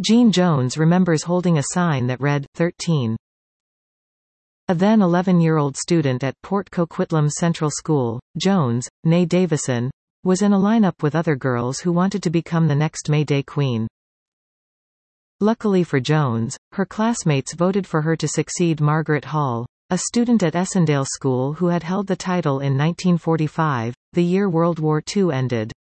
Jean Jones remembers holding a sign that read, 13. A then 11-year-old student at Port Coquitlam Central School, Jones, née Davison, was in a lineup with other girls who wanted to become the next May Day Queen. Luckily for Jones, her classmates voted for her to succeed Margaret Hall, a student at Essendale School who had held the title in 1945, the year World War II ended.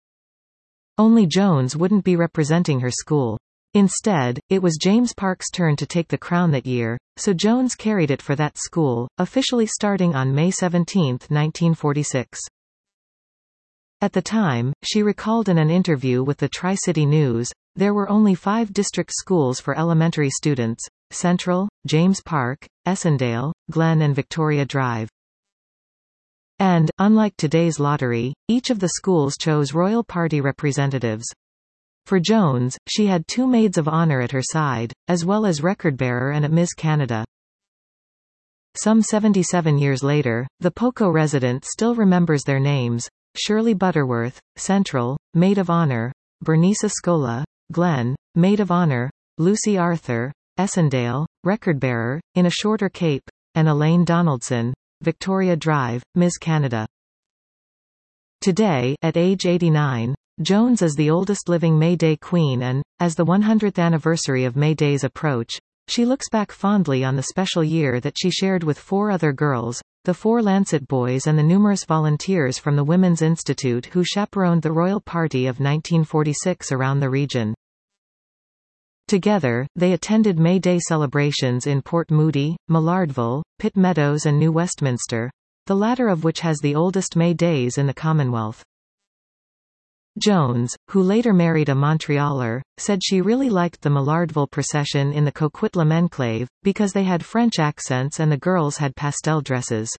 Only Jones wouldn't be representing her school. Instead, it was James Park's turn to take the crown that year, so Jones carried it for that school, officially starting on May 17, 1946. At the time, she recalled in an interview with the Tri-City News, there were only 5 district schools for elementary students: Central, James Park, Essendale, Glen and Victoria Drive. And, unlike today's lottery, each of the schools chose Royal Party representatives. For Jones, she had 2 maids of honor at her side, as well as record-bearer and a Miss Canada. Some 77 years later, the Poco resident still remembers their names: Shirley Butterworth, Central, Maid of Honor; Bernice Escola, Glen, Maid of Honor; Lucy Arthur, Essendale, record-bearer, in a shorter cape; and Elaine Donaldson, Victoria Drive, Miss Canada. Today, at age 89, Jones is the oldest living May Day Queen and, as the 100th anniversary of May Days approach, she looks back fondly on the special year that she shared with 4 other girls, the 4 Lancet boys and the numerous volunteers from the Women's Institute who chaperoned the Royal Party of 1946 around the region. Together, they attended May Day celebrations in Port Moody, Millardville, Pitt Meadows and New Westminster, the latter of which has the oldest May Days in the Commonwealth. Jones, who later married a Montrealer, said she really liked the Millardville procession in the Coquitlam enclave, because they had French accents and the girls had pastel dresses.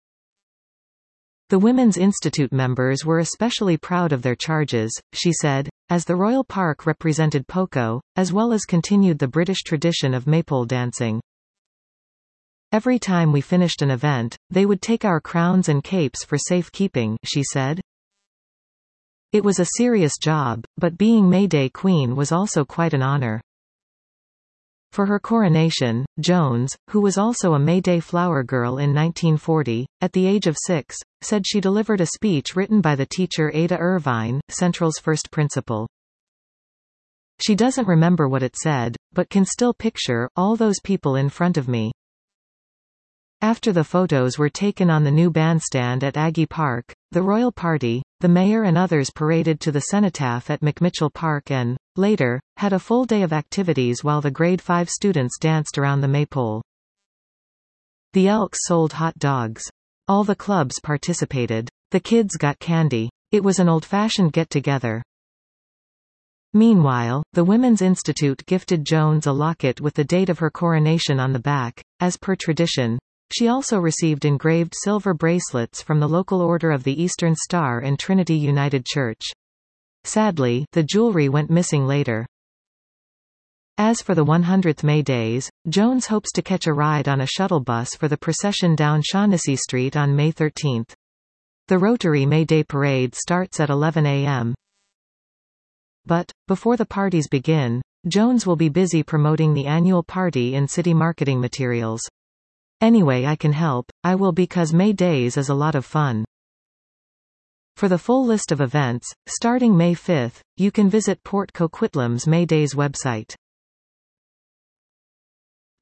The Women's Institute members were especially proud of their charges, she said, as the Royal Park represented Poco, as well as continued the British tradition of maypole dancing. Every time we finished an event, they would take our crowns and capes for safekeeping, she said. It was a serious job, but being May Day Queen was also quite an honor. For her coronation, Jones, who was also a May Day flower girl in 1940, at the age of 6, said she delivered a speech written by the teacher Ada Irvine, Central's first principal. She doesn't remember what it said, but can still picture all those people in front of me. After the photos were taken on the new bandstand at Aggie Park, the Royal Party, the mayor and others paraded to the cenotaph at McMitchell Park and, later, had a full day of activities while the grade 5 students danced around the maypole. The Elks sold hot dogs. All the clubs participated. The kids got candy. It was an old-fashioned get-together. Meanwhile, the Women's Institute gifted Jones a locket with the date of her coronation on the back. As per tradition, she also received engraved silver bracelets from the local Order of the Eastern Star and Trinity United Church. Sadly, the jewelry went missing later. As for the 100th May Days, Jones hopes to catch a ride on a shuttle bus for the procession down Shaughnessy Street on May 13. The Rotary May Day Parade starts at 11 a.m. But, before the parties begin, Jones will be busy promoting the annual party in city marketing materials. Anyway, I can help, I will, because May Days is a lot of fun. For the full list of events, starting May 5, you can visit Port Coquitlam's May Days website.